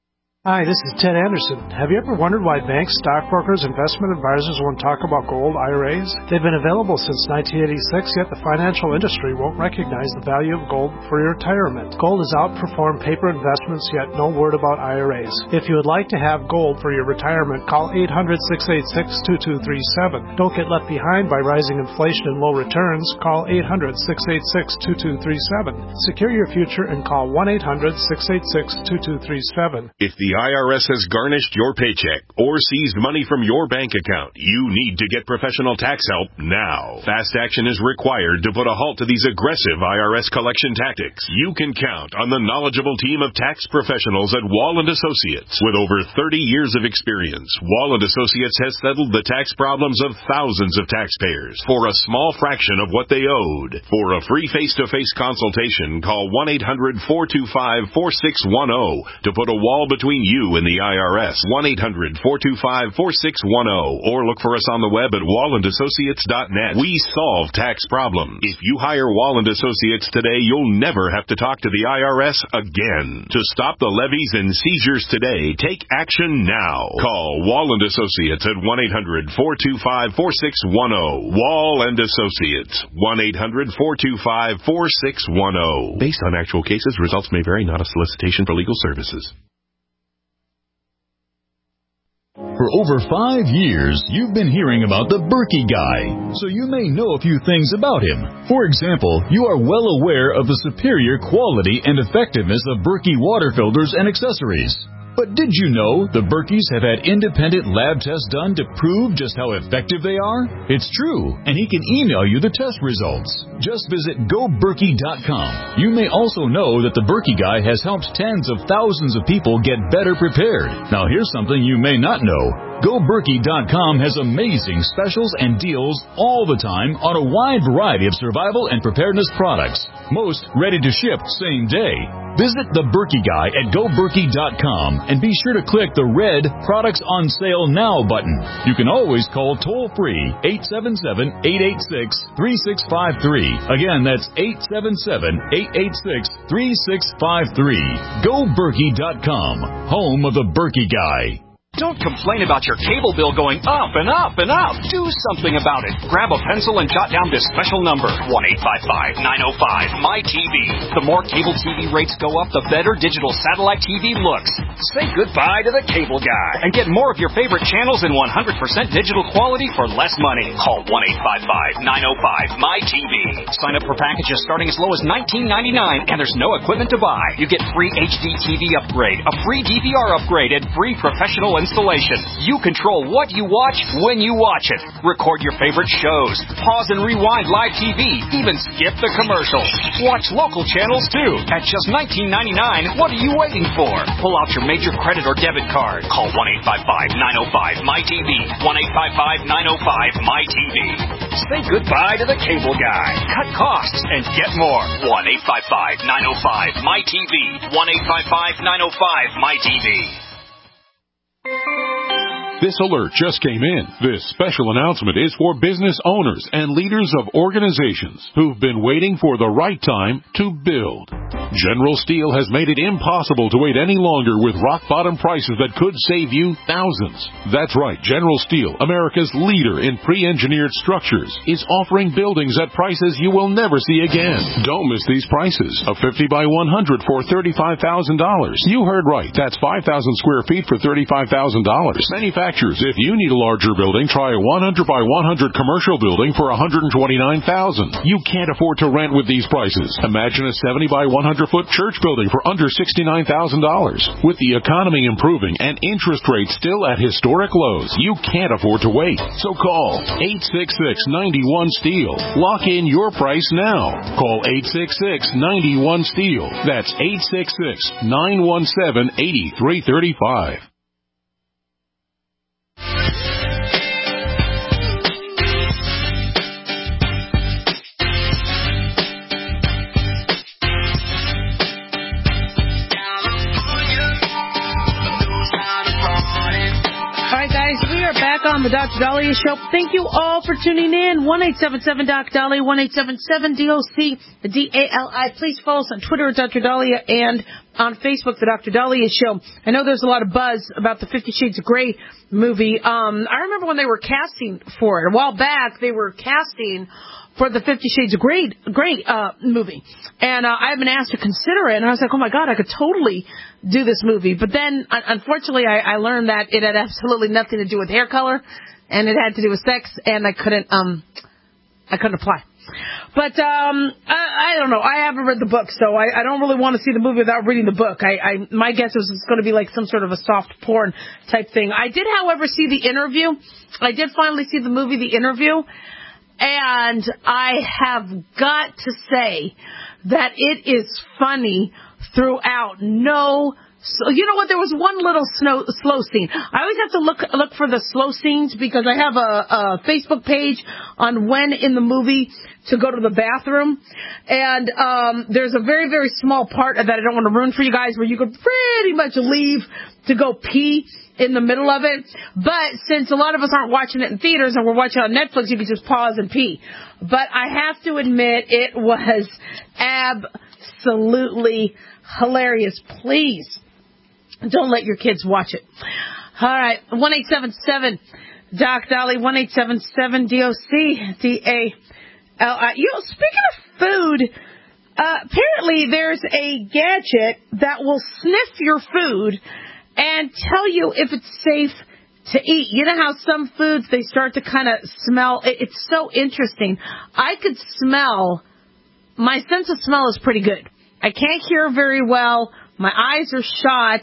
Hi, this is Ted Anderson. Have you ever wondered why banks, stockbrokers, investment advisors won't talk about gold IRAs? They've been available since 1986, yet the financial industry won't recognize the value of gold for your retirement. Gold has outperformed paper investments, yet no word about IRAs. If you would like to have gold for your retirement, call 800-686-2237. Don't get left behind by rising inflation and low returns. Call 800-686-2237. Secure your future and call 1-800-686-2237. If the IRS has garnished your paycheck or seized money from your bank account, you need to get professional tax help now. Fast action is required to put a halt to these aggressive IRS collection tactics. You can count on the knowledgeable team of tax professionals at Wall & Associates. With over 30 years of experience, Wall & Associates has settled the tax problems of thousands of taxpayers for a small fraction of what they owed. For a free face-to-face consultation, call 1-800-425-4610 to put a wall between you and the IRS. 1-800-425-4610 or look for us on the web at wallandassociates.net. We solve tax problems. If you hire Wall & Associates today, you'll never have to talk to the IRS again. To stop the levies and seizures today, take action now. Call Wall & Associates at 1-800-425-4610. Wall & Associates. 1-800-425-4610. Based on actual cases, results may vary, not a solicitation for legal services. For over 5 years, you've been hearing about the Berkey Guy, so you may know a few things about him. For example, you are well aware of the superior quality and effectiveness of Berkey water filters and accessories. But did you know the Berkeys have had independent lab tests done to prove just how effective they are? It's true, and he can email you the test results. Just visit GoBerkey.com. You may also know that the Berkey Guy has helped tens of thousands of people get better prepared. Now here's something you may not know. GoBerkey.com has amazing specials and deals all the time on a wide variety of survival and preparedness products. Most ready to ship same day. Visit the Berkey Guy at GoBerkey.com and be sure to click the red Products on Sale Now button. You can always call toll-free 877-886-3653. Again, that's 877-886-3653. GoBerkey.com, home of the Berkey Guy. Don't complain about your cable bill going up and up and up. Do something about it. Grab a pencil and jot down this special number, 1-855-905-MY-TV. The more cable TV rates go up, the better digital satellite TV looks. Say goodbye to the cable guy and get more of your favorite channels in 100% digital quality for less money. Call 1-855-905-MY-TV. Sign up for packages starting as low as $19.99, and there's no equipment to buy. You get free HD TV upgrade, a free DVR upgrade, and free professional installation. You control what you watch when you watch it. Record your favorite shows. Pause and rewind live TV. Even skip the commercials. Watch local channels too. At just $19.99, what are you waiting for? Pull out your major credit or debit card. Call 1-855-905-MY-TV. 1-855-905-MY-TV. Say goodbye to the cable guy. Cut costs and get more. 1-855-905-MY-TV. 1-855-905-MY-TV. This alert just came in. This special announcement is for business owners and leaders of organizations who've been waiting for the right time to build. General Steel has made it impossible to wait any longer with rock-bottom prices that could save you thousands. That's right, General Steel, America's leader in pre-engineered structures, is offering buildings at prices you will never see again. Don't miss these prices. A 50 by 100 for $35,000. You heard right. That's 5,000 square feet for $35,000. Manufacturers, if you need a larger building, try a 100 by 100 commercial building for $129,000. You can't afford to rent with these prices. Imagine a 70 by 100-foot church building for under $69,000. With the economy improving and interest rates still at historic lows, you can't afford to wait. So call 866-91-STEEL. Lock in your price now. Call 866-91-STEEL. That's 866-917-8335. on the Dr. Dahlia Show. Thank you all for tuning in. 1-877-DOC-DALIA, 1-877-DOC, D-A-L-I. Please follow us on Twitter at Dr. Dahlia and on Facebook, the Dr. Dahlia Show. I know there's a lot of buzz about the 50 Shades of Grey movie. I remember when they were casting for it. A while back, they were casting for the 50 Shades of Grey movie. And I've been asked to consider it, and I was like, oh, my God, I could totally do this movie. But then, unfortunately, I learned that it had absolutely nothing to do with hair color, and it had to do with sex, and I couldn't apply. But I don't know. I haven't read the book, so I don't really want to see the movie without reading the book. My guess is it's going to be like some sort of a soft porn type thing. I did, however, see The Interview. I did finally see the movie The Interview. And I have got to say that it is funny throughout. So you know what? There was one little slow scene. I always have to look for the slow scenes because I have a Facebook page on when in the movie to go to the bathroom. And there's a very, very small part of that I don't want to ruin for you guys where you could pretty much leave to go pee in the middle of it. But since a lot of us aren't watching it in theaters and we're watching it on Netflix, you can just pause and pee. But I have to admit, it was absolutely hilarious. Please don't let your kids watch it. All right, 1-877-DOC-DALI, 1-877-DOC-DALI. Speaking of food, apparently there's a gadget that will sniff your food and tell you if it's safe to eat. You know how some foods, they start to kind of smell. It's so interesting. I could smell. My sense of smell is pretty good. I can't hear very well. My eyes are shot.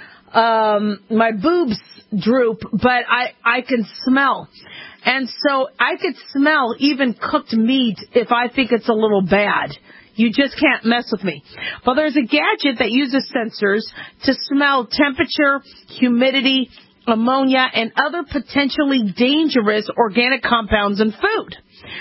My boobs droop, but I can smell. And so I could smell even cooked meat if I think it's a little bad. You just can't mess with me. But there's a gadget that uses sensors to smell temperature, humidity, ammonia, and other potentially dangerous organic compounds in food.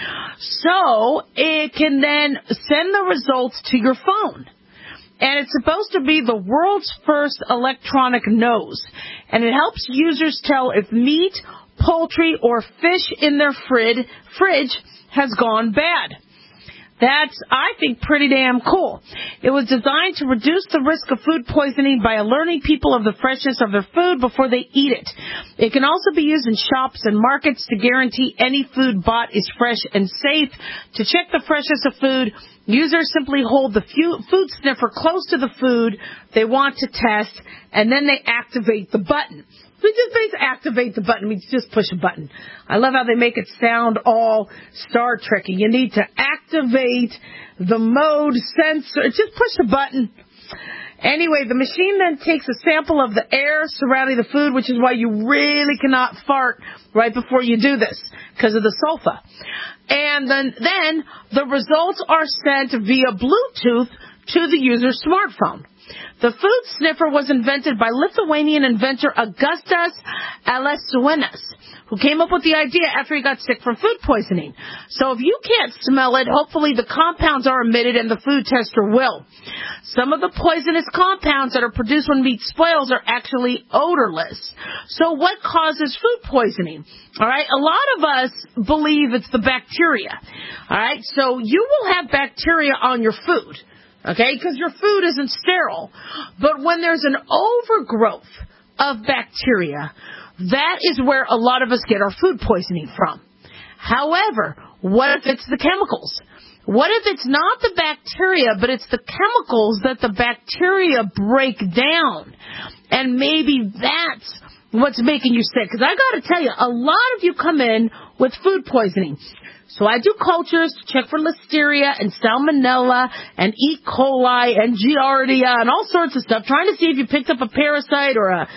So it can then send the results to your phone. And it's supposed to be the world's first electronic nose. And it helps users tell if meat, poultry, or fish in their fridge has gone bad. That's, I think, pretty damn cool. It was designed to reduce the risk of food poisoning by alerting people of the freshness of their food before they eat it. It can also be used in shops and markets to guarantee any food bought is fresh and safe. To check the freshness of food, users simply hold the food sniffer close to the food they want to test, and then they activate the button. We just basically activate the button. We just push a button. I love how they make it sound all Star Trek-y. You need to activate the mode sensor. Just push the button. Anyway, the machine then takes a sample of the air surrounding the food, which is why you really cannot fart right before you do this because of the sulfa. And then the results are sent via Bluetooth to the user's smartphone. The food sniffer was invented by Lithuanian inventor Augustas Alesiunas, who came up with the idea after he got sick from food poisoning. So if you can't smell it, hopefully the compounds are emitted and the food tester will. Some of the poisonous compounds that are produced when meat spoils are actually odorless. So what causes food poisoning? All right, a lot of us believe it's the bacteria. All right, so you will have bacteria on your food. Okay, because your food isn't sterile. But when there's an overgrowth of bacteria, that is where a lot of us get our food poisoning from. However, what if it's the chemicals? What if it's not the bacteria, but it's the chemicals that the bacteria break down? And maybe that's what's making you sick. Because I got to tell you, a lot of you come in with food poisoning. So I do cultures to check for Listeria and Salmonella and E. coli and Giardia and all sorts of stuff, trying to see if you picked up a parasite or a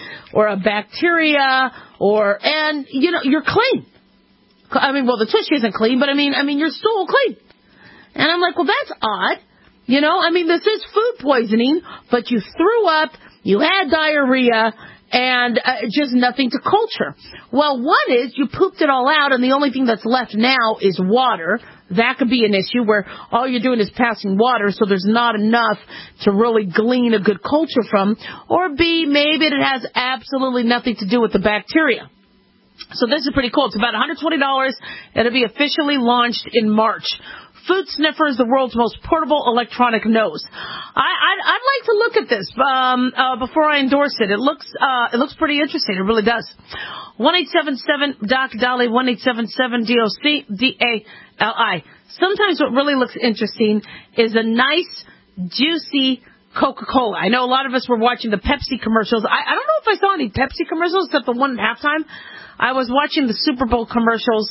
bacteria and you know, you're clean. I mean, well, the tush isn't clean, but I mean, you're stool clean. And I'm like, well, that's odd. You know, I mean, this is food poisoning, but you threw up, you had diarrhea, and just nothing to culture. Well, one is you pooped it all out, and the only thing that's left now is water. That could be an issue where all you're doing is passing water, so there's not enough to really glean a good culture from. Or B, maybe it has absolutely nothing to do with the bacteria. So this is pretty cool. It's about $120. It'll be officially launched in March. Food Sniffer is the world's most portable electronic nose. I'd like to look at this before I endorse it. It looks pretty interesting. It really does. 1-877-DOC-DALI, 1-877-DOC-DALI. Sometimes what really looks interesting is a nice, juicy Coca-Cola. I know a lot of us were watching the Pepsi commercials. I don't know if I saw any Pepsi commercials except the one at halftime. I was watching the Super Bowl commercials,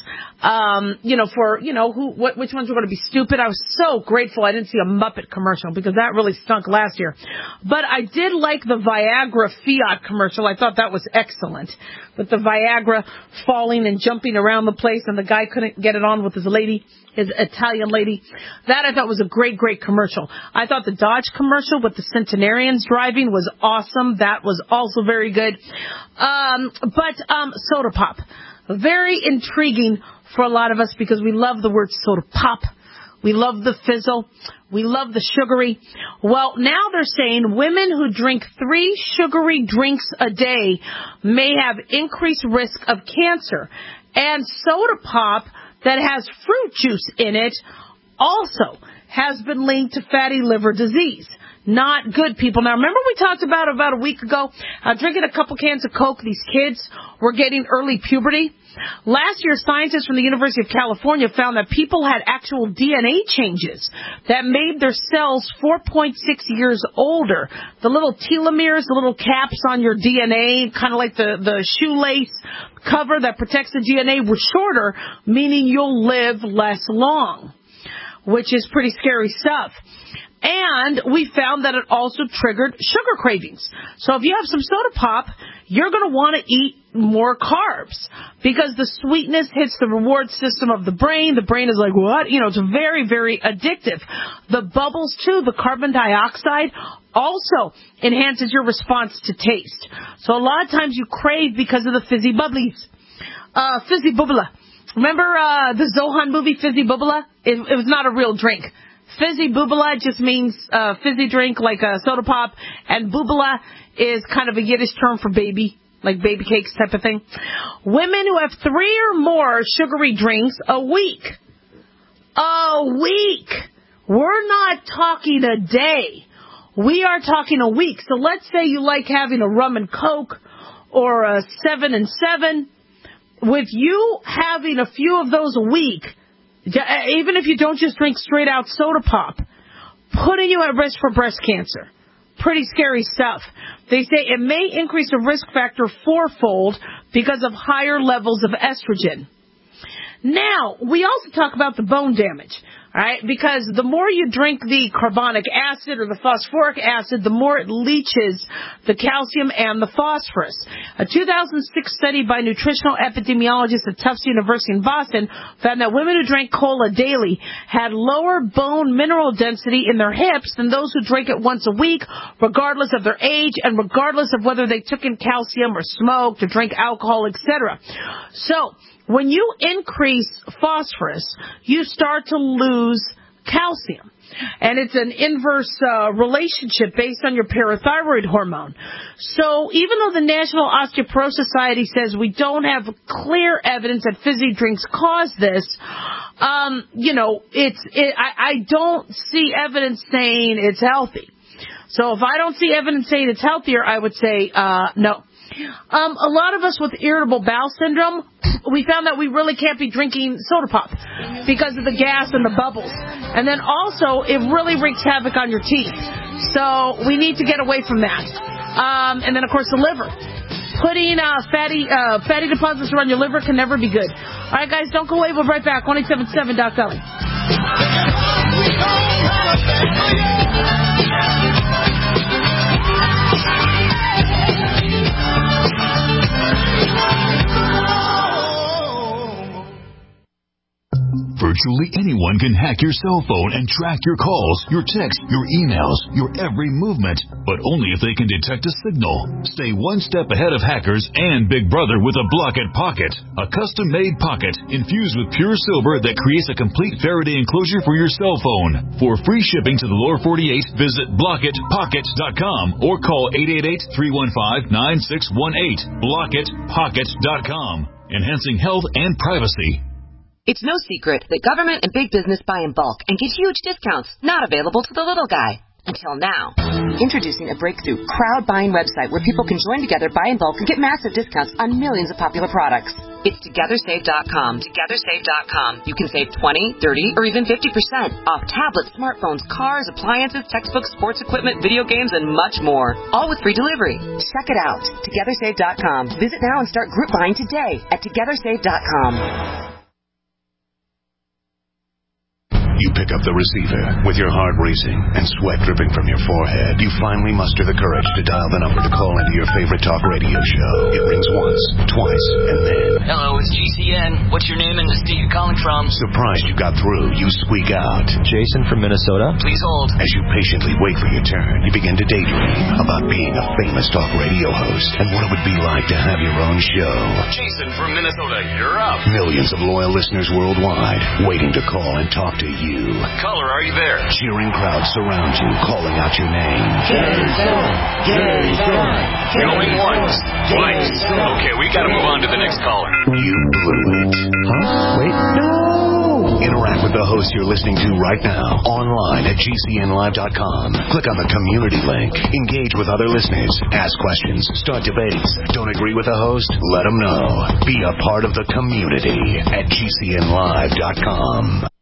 which ones were going to be stupid. I was so grateful I didn't see a Muppet commercial because that really stunk last year. But I did like the Viagra Fiat commercial. I thought that was excellent. With the Viagra falling and jumping around the place and the guy couldn't get it on with his Italian lady. That I thought was a great, great commercial. I thought the Dodge commercial with the centenarians driving was awesome. That was also very good. But soda pop. Very intriguing for a lot of us because we love the word soda pop. We love the fizzle. We love the sugary. Well, now they're saying women who drink 3 sugary drinks a day may have increased risk of cancer. And soda pop that has fruit juice in it also has been linked to fatty liver disease. Not good, people. Now, remember we talked about a week ago, drinking a couple cans of Coke, these kids were getting early puberty? Last year, scientists from the University of California found that people had actual DNA changes that made their cells 4.6 years older. The little telomeres, the little caps on your DNA, kind of like the shoelace cover that protects the DNA, were shorter, meaning you'll live less long, which is pretty scary stuff. And we found that it also triggered sugar cravings. So if you have some soda pop, you're going to want to eat more carbs because the sweetness hits the reward system of the brain. The brain is like, what? It's very, very addictive. The bubbles, too, the carbon dioxide, also enhances your response to taste. So a lot of times you crave because of the fizzy bubblies. Fizzy bubbla. Remember the Zohan movie, Fizzy Bubbla? It was not a real drink. Fizzy Bubala just means fizzy drink like a soda pop, and Bubala is kind of a Yiddish term for baby, like baby cakes type of thing. Women who have 3 or more sugary drinks a week. We're not talking a day. We are talking a week. So let's say you like having a rum and Coke or a 7 and 7. With you having a few of those a week, even if you don't just drink straight out soda pop, putting you at risk for breast cancer. Pretty scary stuff. They say it may increase the risk factor 4-fold because of higher levels of estrogen. Now, we also talk about the bone damage, all right? Because the more you drink the carbonic acid or the phosphoric acid, the more it leaches the calcium and the phosphorus. A 2006 study by nutritional epidemiologists at Tufts University in Boston found that women who drank cola daily had lower bone mineral density in their hips than those who drink it once a week, regardless of their age and regardless of whether they took in calcium or smoked or drank alcohol, etc. So, when you increase phosphorus, you start to lose calcium. And it's an inverse relationship based on your parathyroid hormone. So even though the National Osteoporosis Society says we don't have clear evidence that fizzy drinks cause this, I don't see evidence saying it's healthy. So if I don't see evidence saying it's healthier, I would say no. A lot of us with irritable bowel syndrome, we found that we really can't be drinking soda pop because of the gas and the bubbles. And then also, it really wreaks havoc on your teeth. So we need to get away from that. And then, of course, the liver. Putting fatty deposits around your liver can never be good. All right, guys, don't go away. We'll be right back. 1-877-DOC-DALI. Virtually anyone can hack your cell phone and track your calls, your texts, your emails, your every movement, but only if they can detect a signal. Stay one step ahead of hackers and Big Brother with a Blockit Pocket, a custom-made pocket infused with pure silver that creates a complete Faraday enclosure for your cell phone. For free shipping to the lower 48, visit blockitpocket.com or call 888-315-9618. blockitpocket.com. enhancing health and privacy. It's no secret that government and big business buy in bulk and get huge discounts not available to the little guy. Until now. Introducing a breakthrough crowd buying website where people can join together, buy in bulk, and get massive discounts on millions of popular products. It's TogetherSave.com. TogetherSave.com. You can save 20, 30, or even 50% off tablets, smartphones, cars, appliances, textbooks, sports equipment, video games, and much more. All with free delivery. Check it out. TogetherSave.com. Visit now and start group buying today at TogetherSave.com. You pick up the receiver with your heart racing and sweat dripping from your forehead. You finally muster the courage to dial the number to call into your favorite talk radio show. It rings once, twice, and then... Hello, it's GCN. What's your name and the state you're calling from? Surprised you got through, you squeak out. Jason from Minnesota. Please hold. As you patiently wait for your turn, you begin to daydream about being a famous talk radio host and what it would be like to have your own show. Jason from Minnesota, you're up. Millions of loyal listeners worldwide waiting to call and talk to you. Caller, are you there? Cheering crowds surround you, calling out your name. Jason! Jason! Going once, twice. Okay, we gotta move on to the next caller. You blew it. Huh? Wait, no! Interact with the host you're listening to right now, online at GCNlive.com. Click on the community link. Engage with other listeners. Ask questions. Start debates. Don't agree with the host? Let them know. Be a part of the community at GCNlive.com.